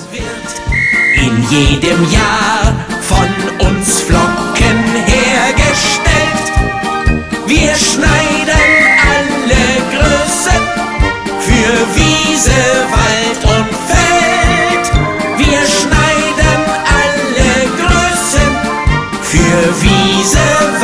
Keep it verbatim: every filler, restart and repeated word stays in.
In jedem Jahr von uns Flocken hergestellt. Wir schneiden alle Größen für Wiese, Wald und Feld. Wir schneiden alle Größen für Wiese,